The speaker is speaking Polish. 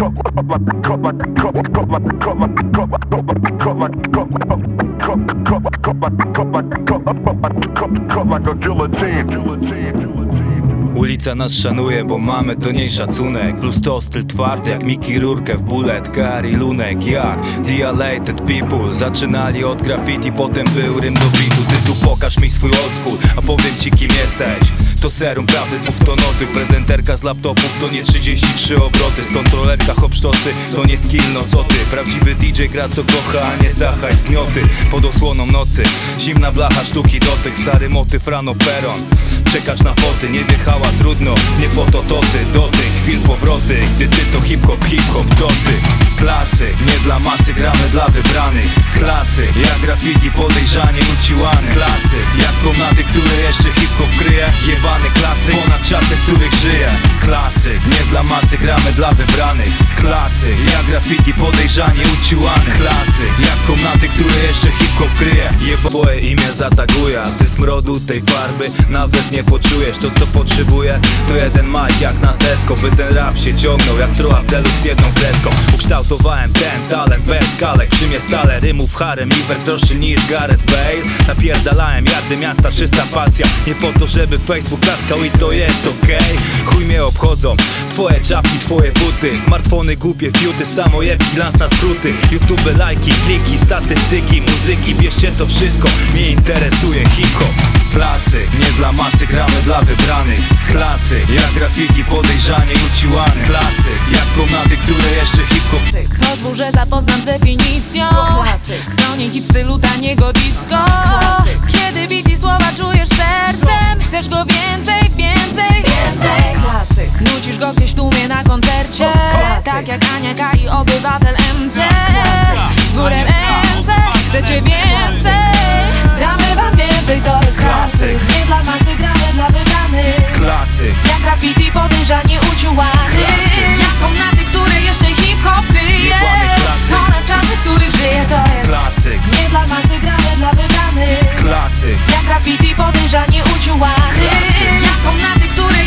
Ulica nas szanuje, bo mamy do niej szacunek. Plus to styl twardy jak Mickey Rourke w Bullet, Gary Lunek. Jak Dilated People zaczynali od graffiti, potem był rym do bitu. Ty tu pokaż mi swój old school, a powiem ci kim jesteś. To serum prawdy, mów to noty. Prezenterka z laptopów to nie 33 obroty. Z kontrolerka hopsztosy to nie skill, no co ty. Prawdziwy DJ gra co kocha, a nie zachaj z gnioty. Pod osłoną nocy, zimna blacha, sztuki dotyk. Stary motyw, rano peron. Czekasz na foty, nie wjechała trudno. Nie po to ty, do tych chwil powroty. Gdy ty to hip-hop, to ty. Klasyk, nie dla masy, gramy dla wybranych. Klasyk, jak graffiti podejrzanie uciłany. Klasyk, jak komnaty, które jeszcze hip-hop kryje. Jebany klasyk, ponad czasy, w których żyje. Klasyk, nie dla masy, gramy dla wybranych. Klasyk, jak graffiti podejrzanie uciłany. Klasyk, jak komnaty, które jeszcze hip-hop kryje. Twoje imię zataguje, a ty smrodu tej farby nawet nie poczujesz. To co potrzebuję, to jeden mic jak na sesko. By ten rap się ciągnął jak troa deluxe jedną kreską. Ukształtowałem ten talent bez skalek. Przy mnie stale rymów harem, Iwer droższy niż Gareth Bale. Napierdalałem jardy miasta, czysta pasja. Nie po to, żeby Facebook klaskał i to jest okej. Chuj mnie obchodzą twoje czapki, twoje buty. Smartfony, głupie fiuty, samojebki, glans na skróty. YouTube, lajki, kliki, statystyki, muzyki. Bierzcie to wszystko, mnie interesuje hip-hop. Klasyk, nie dla masy, gramy dla wybranych. Klasyk, jak graffiti podejrzanie uciłany. Klasyk, jak komnaty, które jeszcze hip-hop. Pozwól, że zapoznam z definicją. Klasyk. To nie hit stylu taniego disco. Klasyk. Kiedy beat i słowa czujesz sercem, chcesz go więcej, więcej, więcej. Klasyk. Nucisz go gdzieś w tłumie na koncercie. Klasyk. Tak jak Ania K i obywatel MC. Klasyk. W górę ręce, chcecie więcej.